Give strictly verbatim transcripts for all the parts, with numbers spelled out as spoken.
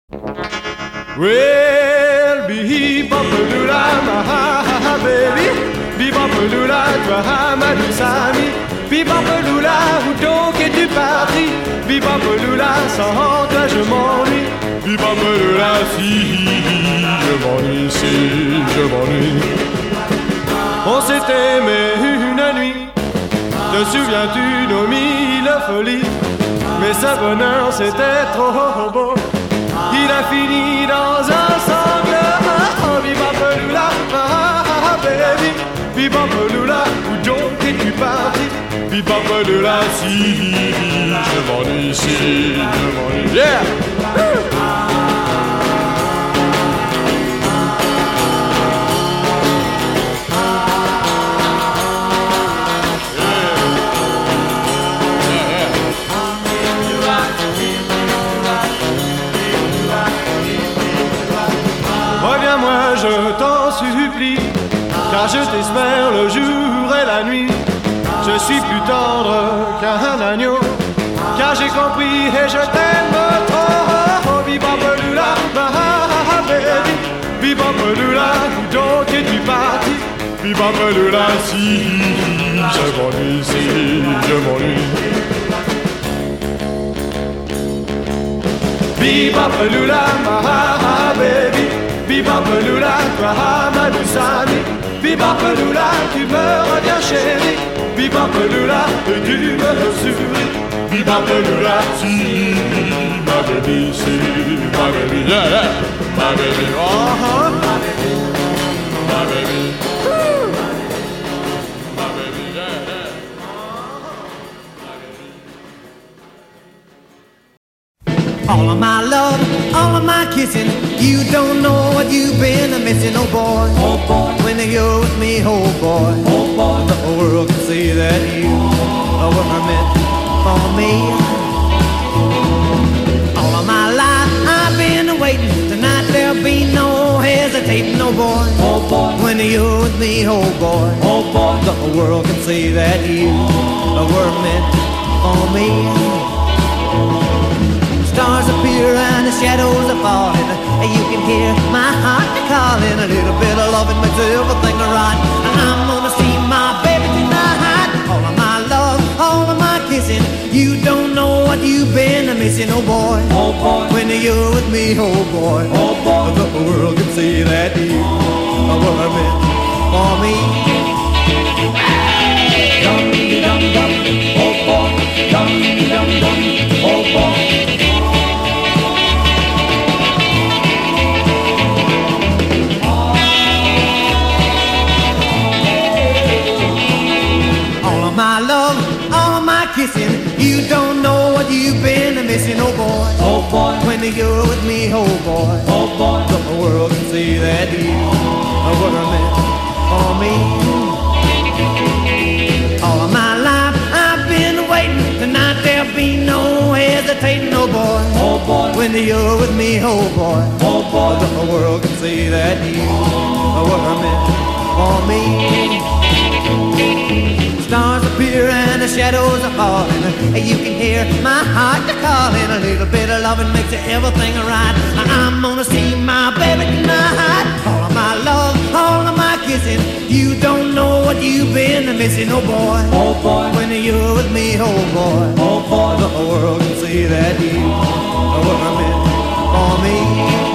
Well, bebop-a-lula, ma baby, bebop-a-lula, toi, ma douce amie, bebop-a-lula, où donc es-tu parti? Bebop-a-lula, sans toi je m'ennuie, bebop-a-lula, si je m'ennuie, si je m'ennuie. On s'est aimé une nuit, te souviens-tu nos mille folies? Mais ce bonheur c'était trop beau, il a fini dans un sanglant. Oh, bebop-a-lula, ah baby, bebop-a-lula, où donc es-tu parti? Bebop-a-lula, si je m'ennuie, si je m'ennuie. Yeah! Reviens-moi, je t'en supplie, car je t'espère le jour et la nuit. Je suis plus tendre qu'un agneau, car j'ai compris et je t'aime trop. Oh, bebop-a-lula, ma baby, bebop-a-lula, où donc es-tu parti? Bebop-a-lula, si je m'ennuie, si je m'ennuie. Bebop-a-lula, ma baby, bebop-a-lula, toi ma douce amie, bebop-a-lula, tu me reviens chérie, bebop-a-lula, et tu me souris, bebop-a-lula, si ma baby, si ma baby, yeah, yeah, ma baby, oh, oh, ma baby, ma baby, woo, ma baby, yeah, yeah, oh, all of my love, all of my kissing, you don't know what you've been missing, oh boy. Oh boy, when you're with me, oh boy. Oh boy, the whole world can see that you were meant for me. All of my life I've been waiting. Tonight there'll be no hesitating, oh boy. Oh boy, when you're with me, oh boy. Oh boy, the whole world can see that you were meant for me. Stars appear and the shadows are falling. You can hear my heart calling. A little bit of loving makes everything right. And I'm gonna see my baby tonight. All of my love, all of my kissing. You don't know what you've been missing, oh boy. Oh boy, when you're with me, oh boy. Oh boy, the world can see that you were meant for me. Dum dum dum, oh boy, dum dum dum, oh boy. My love, all my kissing, you don't know what you've been missing, oh boy. Oh boy, when you're with me, oh boy. Oh boy, the world can see that you were meant for me. All of my life I've been waiting. Tonight there'll be no hesitating, oh boy. Oh boy, when you're with me, oh boy. Oh boy, the world can see that you were meant for me. Stars appear and the shadows are falling. You can hear my heart calling. A little bit of loving makes everything right. I'm gonna see my baby tonight. All of my love, all of my kissing. You don't know what you've been missing, oh boy. Oh boy, when you're with me, oh boy. Oh boy, the world can see that you were meant for me.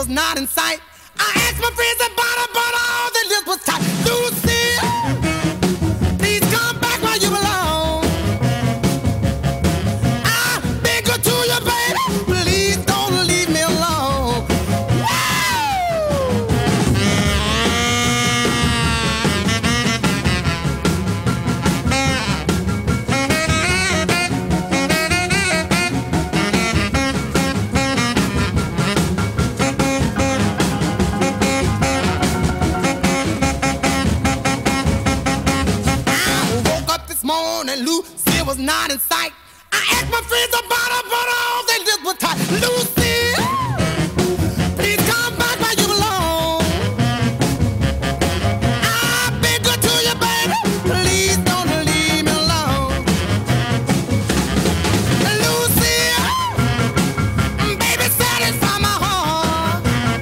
was not in sight. I asked my friends about her, but all they lips was tight. Lucy, please come back where you belong. I've been good to you, baby. Please don't leave me alone. Morning, Lucy was not in sight. I asked my friends about her, but all they lips were tight. Lucy, please come back where you belong. I've been good to you, baby. Please don't leave me alone. Lucy, baby, satisfy my heart.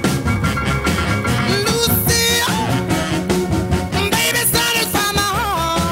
Lucy, baby, satisfy my heart.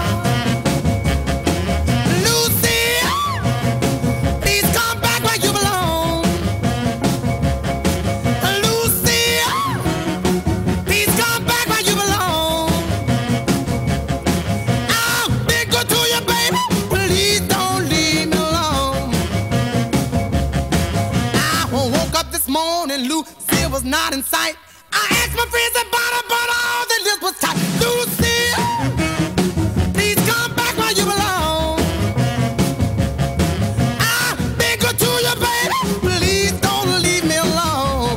Lucy was not in sight. I asked my friends about her, but all their lips was tight. Lucy, please come back where you belong. I've been good to you, baby. Please don't leave me alone.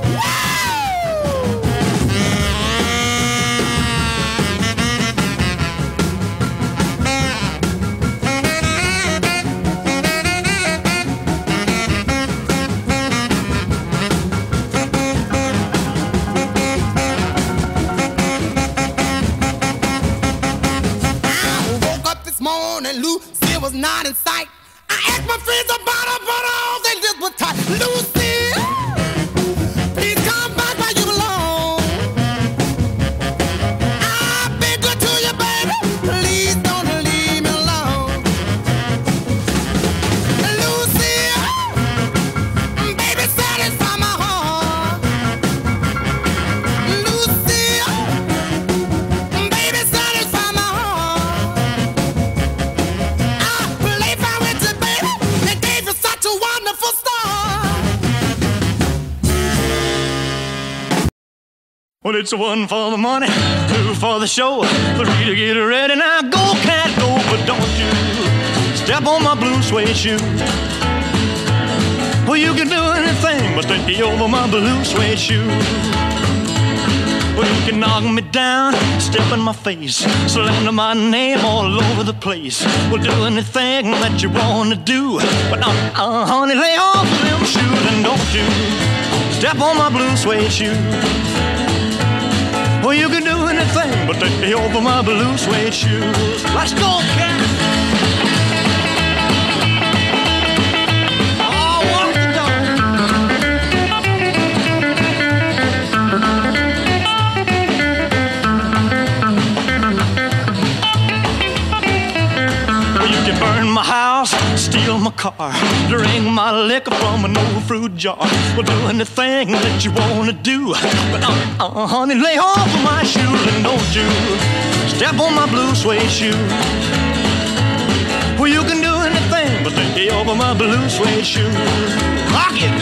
Morning, Lucy was not in sight. I asked my friends about her, but all they lips were tight. Lucy, please come back where you belong. I've been good to you, baby. Please don't leave me alone. Lucy, baby, satisfy my heart. Lucy, baby, satisfy my heart. Well, it's one for the money, two for the show, three to get ready. Now go, cat, go, but don't you step on my blue suede shoe. Well, you can do anything but stay over my blue suede shoe. Well, you can knock me down, step in my face, slander my name all over the place. Well, do anything that you want to do, but uh, uh, honey, lay off of them shoes and don't you step on my blue suede shoe. Well, you can do anything but take me over my blue suede shoes. Let's go, cat! Oh, walk the dog! Well, you can burn my house, steal my car, drink my liquor from an old fruit jar. Well, do anything that you want to do, but uh, uh, honey, lay off of my shoes and don't you step on my blue suede shoe. Well, you can do anything but lay over my blue suede shoe. Rock it!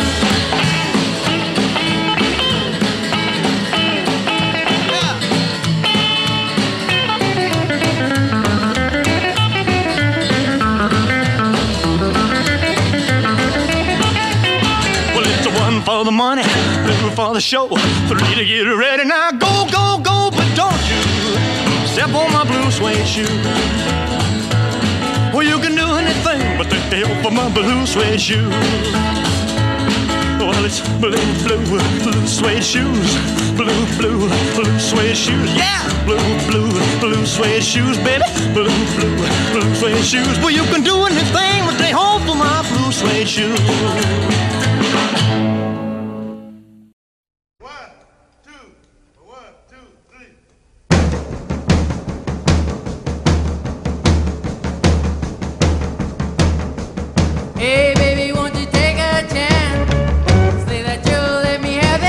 For the money, two for the show, three to get ready. Now go, go, go, but don't you step on my blue suede shoe. Well, you can do anything but stay over my blue suede shoe. Well, it's blue, blue, blue suede shoes, blue, blue, blue suede shoes, yeah, blue, blue, blue suede shoes, baby, blue, blue, blue suede shoes. Well, you can do anything but stay over my blue suede shoes. Hey baby, won't you take a chance? Say that you'll let me have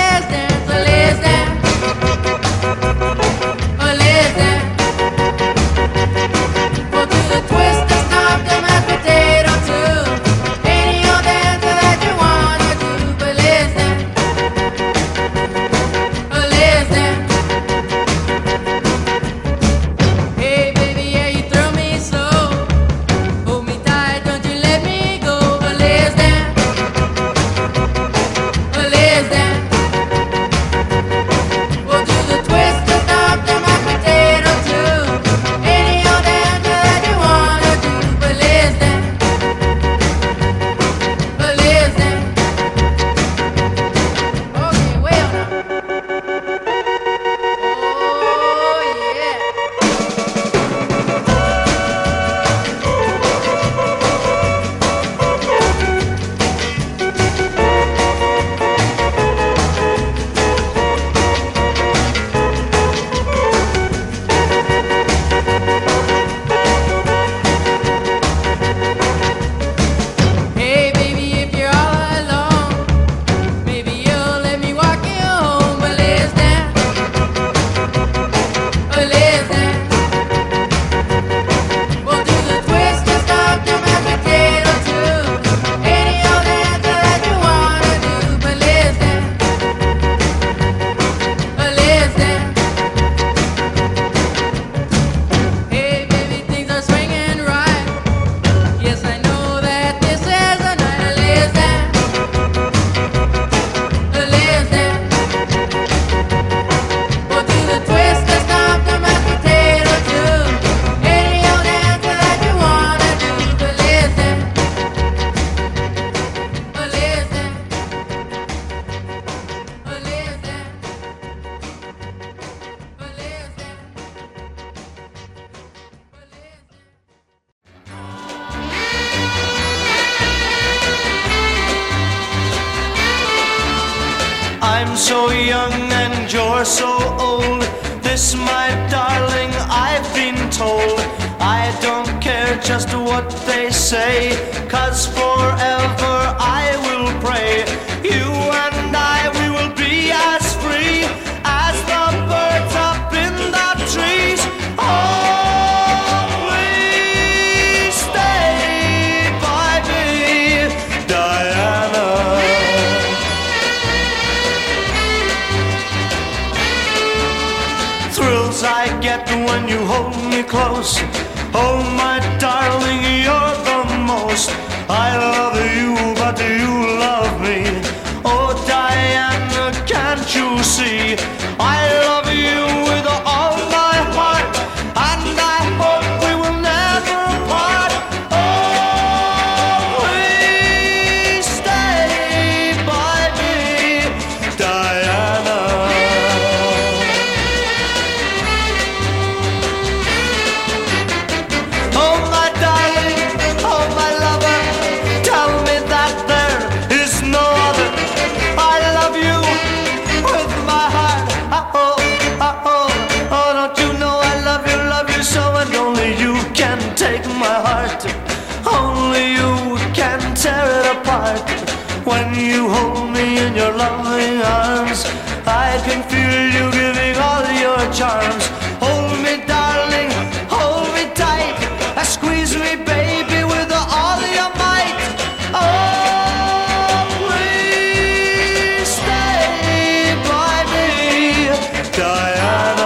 I'm so young and you're so old. This, my darling, I've been told. I don't care just what they say, 'cause forever I will pray. You and I, we will be as free as the birds up in the trees. Oh, please stay by me, Diana. Thrills I get when you hold me close. Oh, my darling, you're the most. I love you, but do you love me? Oh, Diana, can't you see? I love you with all my heart, and I hope we will never part. Oh, please stay by me, Diana. Oh, my darling, oh, my lover, tell me that there is no other. I love you with my heart. Oh, oh, oh, oh, don't you know I love you, love you so, and only you can take my heart. Only you can tear it apart. When you hold me in your loving arms, I can feel you giving all your charms. Hold me, darling, hold me tight. Squeeze me, baby, with all your might. Oh, please stay by me, Diana.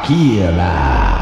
Shakira.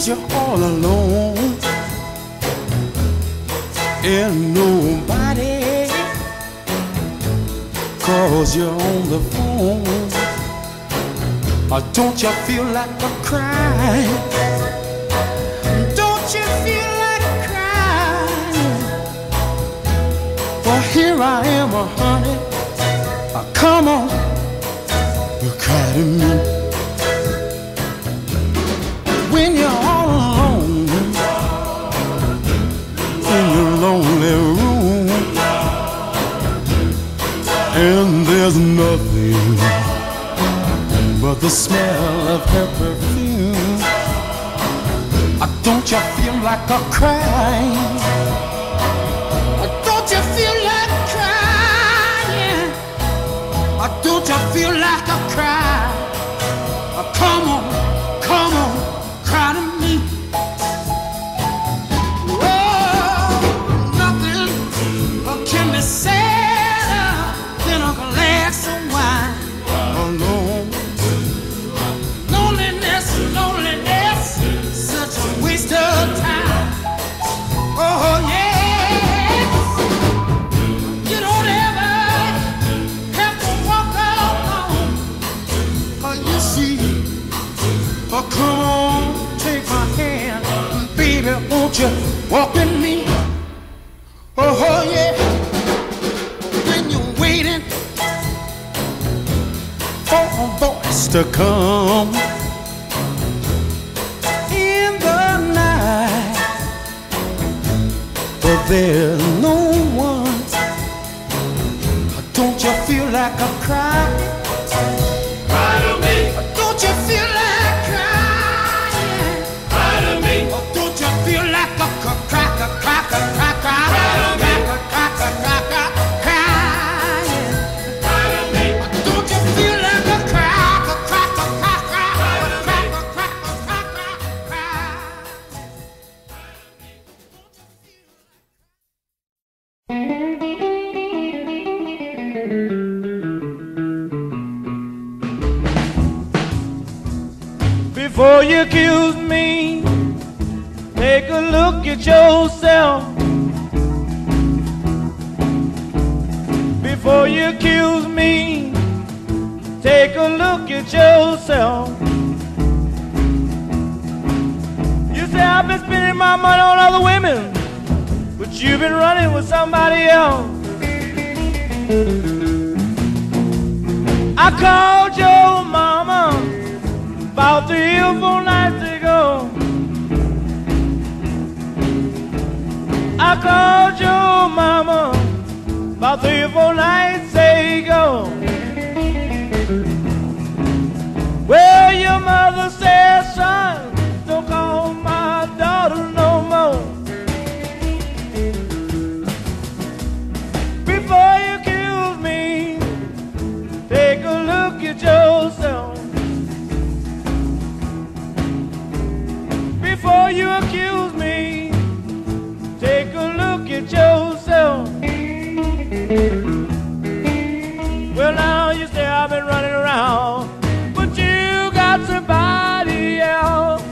Sometimes you're all alone and nobody calls you on the phone. Or don't you feel like a crying? Don't you feel like crying? Well, here I am, oh, honey. Oh, come on, you cry to me. When you're all alone in your lonely room, and there's nothing but the smell of her perfume, don't you feel like a crying? Don't you feel like crying? Don't you feel like a cry? Come on, come on, cry to me. Oh, nothing can be sadder than a glass of wine. Alone, loneliness, loneliness, such a waste of time. Oh yeah, you don't ever have to walk alone. Oh, you see, oh come on, take my hand, baby, won't you walk with me? Oh, oh yeah, when you're waiting for a voice to come in the night, but there's no one. Don't you feel like a cry? Cry to me. Don't you feel like crying? Cry to me. Don't you feel like a cry, cry, cry, cry, cry, cry, cry, cry, cry, cry, crying? Cry to me. Don't you feel like a cry, cry, cry, cry, cry, cry, cry, cry, cry? Before you accuse me, take a look at yourself. Before you accuse me, take a look at yourself. You say I've been spending my money on other women, but you've been running with somebody else. I called your mama about three or four nights ago. I called your mama about three or four nights ago. Well, your mother said, son, don't call my daughter no more. Before you accuse me, take a look at yourself. Before you accuse me, take a look at yourself. Well, now you say I've been running around, but you got somebody else.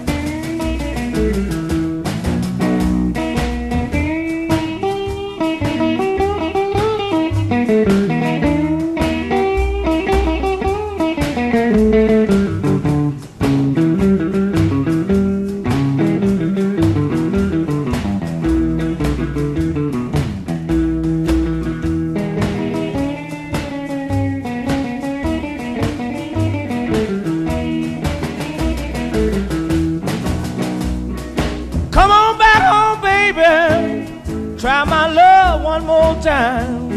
Come on back home, baby. Try my love one more time.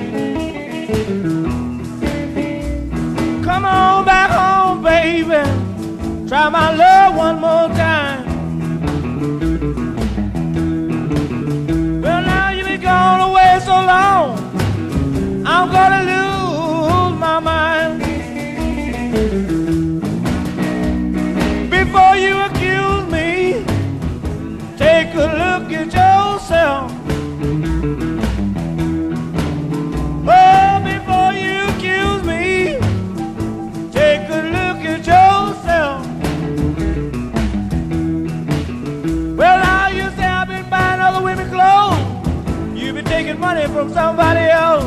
Come on back home, baby. Try my love one more time. Well, now you've been gone away so long, I'm gonna lose my mind. Before you accuse me, take a look at yourself. Oh, before you accuse me, take a look at yourself. money from somebody else.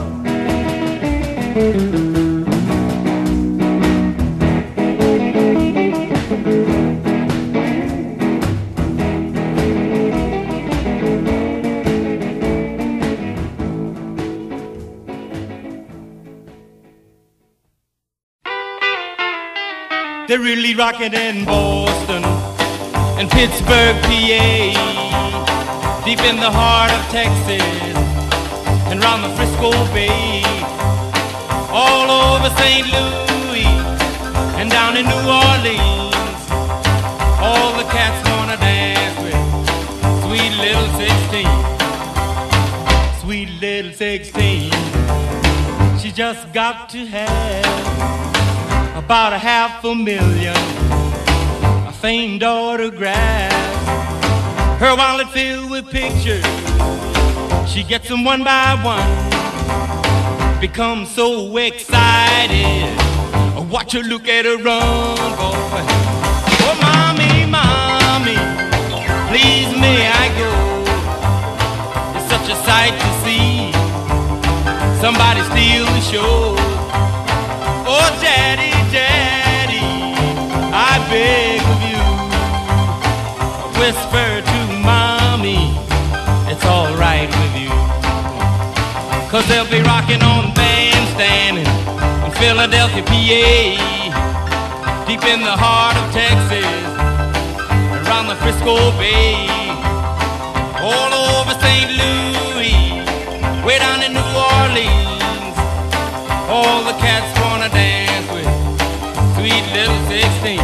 They're really rocking in Boston and Pittsburgh, P A, deep in the heart of Texas and round the Frisco Bay, all over Saint Louis and down in New Orleans. All the cats wanna dance with sweet little sixteen, sweet little sixteen. She just got to have about a half a million, a famed autograph, her wallet filled with pictures. She gets them one by one, becomes so excited. Watch her look at her run, boy. Oh, mommy, mommy, please may I go? It's such a sight to see somebody steal the show. Oh, daddy, daddy, I beg of you, whisper to mommy, it's all right with you. Cause they'll be rocking on Bandstand in Philadelphia, P A, deep in the heart of Texas, around the Frisco Bay, all over Saint Louis, way down in New Orleans. All the cats wanna dance with sweet little sixteen.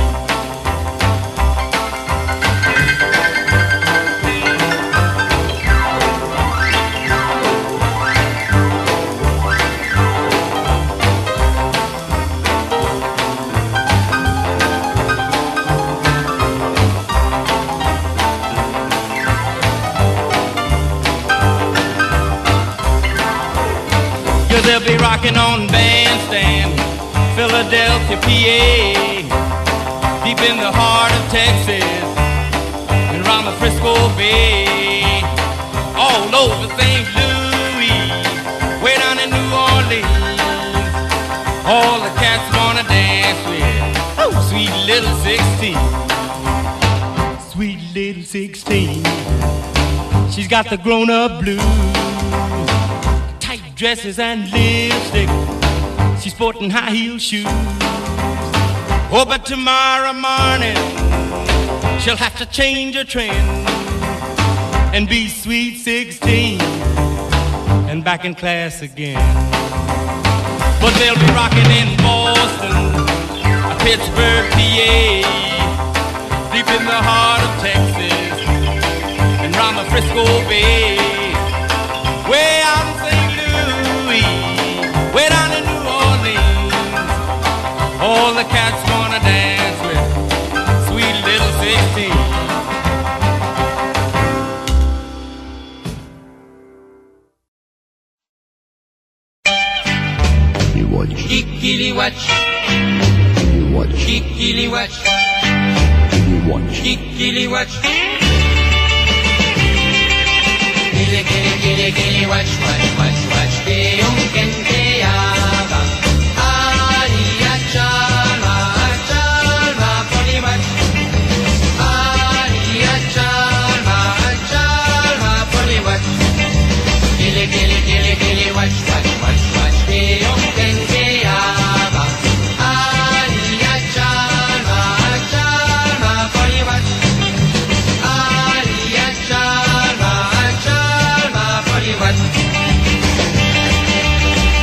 They'll be rocking on Bandstand, Philadelphia, P A, deep in the heart of Texas, and around the Frisco Bay, all over Saint Louis, way down in New Orleans. All the cats wanna dance with oh, sweet little sixteen, sweet little sixteen. She's got the grown-up blues, dresses and lipstick, she's sporting high heel shoes. Oh, but tomorrow morning she'll have to change her trend and be sweet sixteen and back in class again. But they'll be rocking in Boston, Pittsburgh, P A, deep in the heart of Texas and round the Frisco Bay, way out in Saint way down in New Orleans. All the cats wanna dance with sweet little sixteen. You watch. Kikili watch. You watch. Kikili watch. You watch. Kikili watch. Kili kili kili kili watch watch watch watch. Keong kenteaba. Aria chalma chalma poli watch. Aria chalma chalma poli watch. Kili kili kili kili watch watch watch watch. Keong kenteaba. Aria chalma chalma poli watch. Aria chalma chalma poli watch.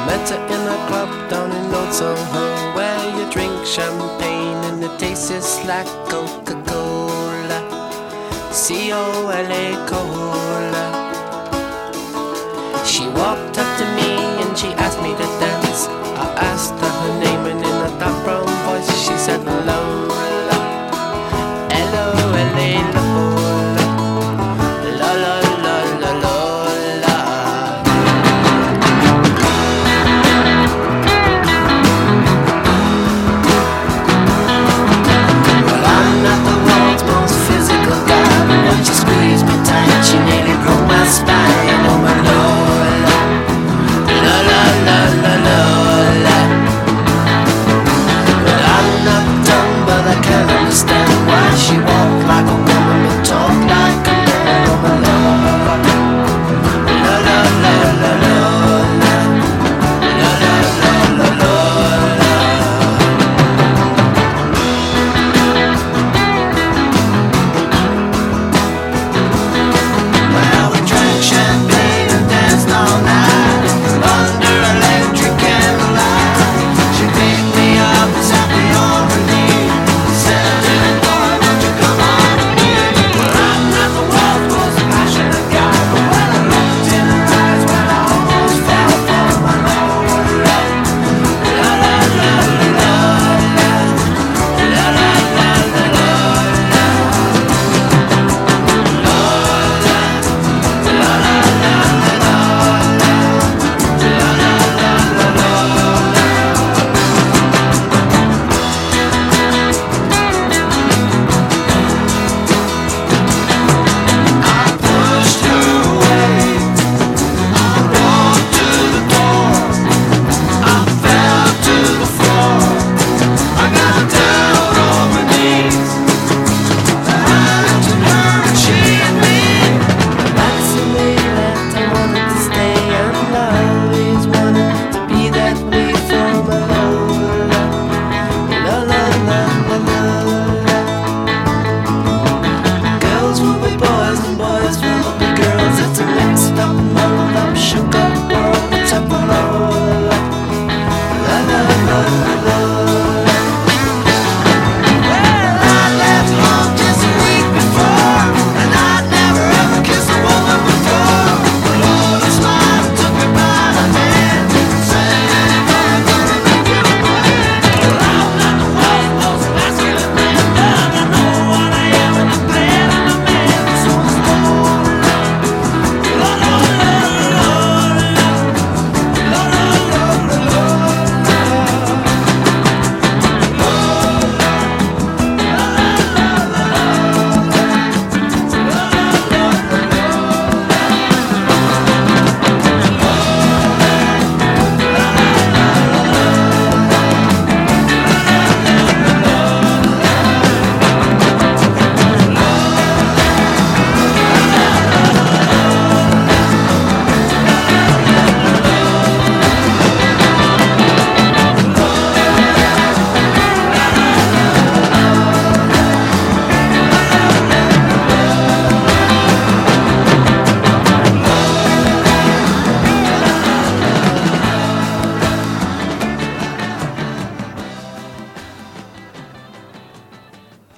Met her in a club down in Old Soho, where you drink champagne and it tastes like Coca-Cola, C O L A Cola. She walked up to me